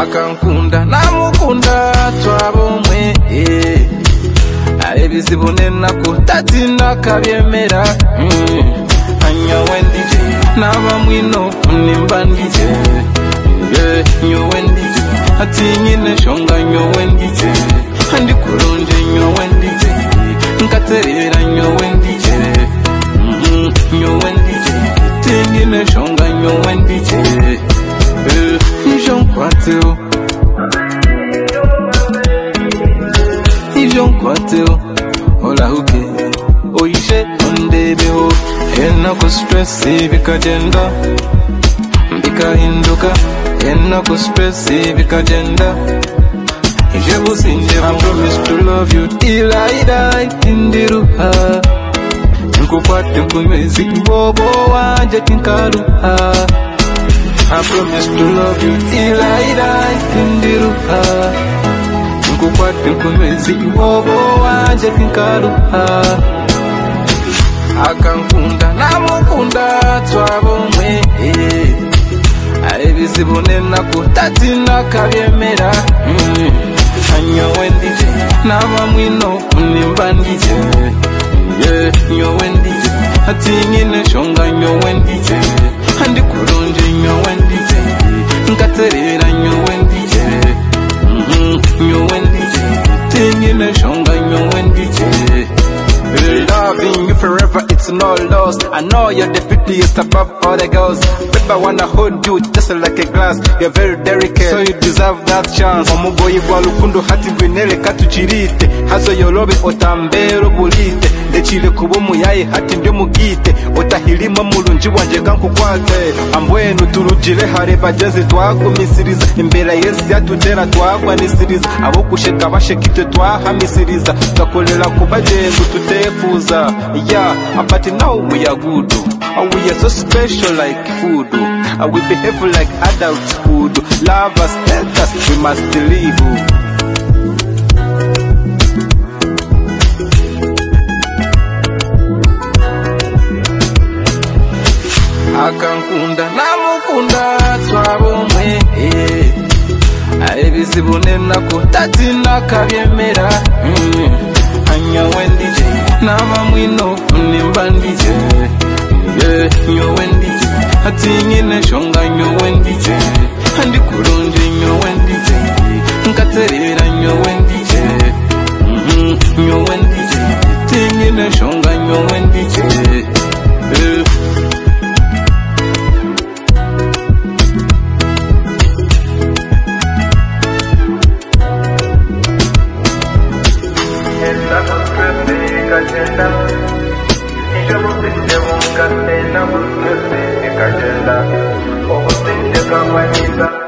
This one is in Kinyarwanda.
akankunda namukunda twabomwe ebizibu nenako tatinda kabyemera anyowe ndije nabamwino nimba ndije nyowe ndije ati nyine shonga nyowe ndije andi kulonje nyowe ndije nkaterera nyowe ndije nyowe ndije tingine shonga nyowe ndije njonkwateo njonkwateo olahuke oishe ondebeo enako stressi bikagenda bikahinduka enako stressi bikagenda ije businje I promise to love you till I die indiruha nkukwate kunywezi bobo wanje tinkaruha I promise to love you till I die indiruha nkukwate kunywezi bobo wanje tinkaruha akankunda namukunda twabomwe ebizibu nenako tatinda kabyemera anyowe ndije nabamwino nimba ndije nyowe ndije ati nyine shonga nyowe ndije andi kulonje nyowe ndije nkaterera nyowe ndije nyowe ndije tingine shonga nyowe ndije loving you forever, it's no loss. I know you're the prettiest above all the girls. Baby, I wanna hold you just like a glass. You're very delicate, so you deserve that chance. Omugoyi gwa lukundo hati gwinele katuchirite. Hazo yorobe otambero bulite. Ndechile kubo muyaye hati ndio mugite. Otahilima mulunji wanje kankukwate. Ambwenu turujile hare bagenzi twakumisiriza. Imbere Yesu yatutera twakwanisiriza. Abo kusheka bashekite twahamisiriza. Twakolera kubagenzi tutefuza. Yeah, but now we are good. We are so special like food. We behave like adults would. Love us, help us, we must live. Akankunda namukunda twabomwe ebizibu nenako tatinda kabyemera anyowe ndije nabamwino nimba ndije nyowe ndije ati nyine shonga nyowe ndije andi kulonje nyowe ndije nkaterera nyowe ndije nyowe ndije tingine shonga nyowe ndije Agenda, oh,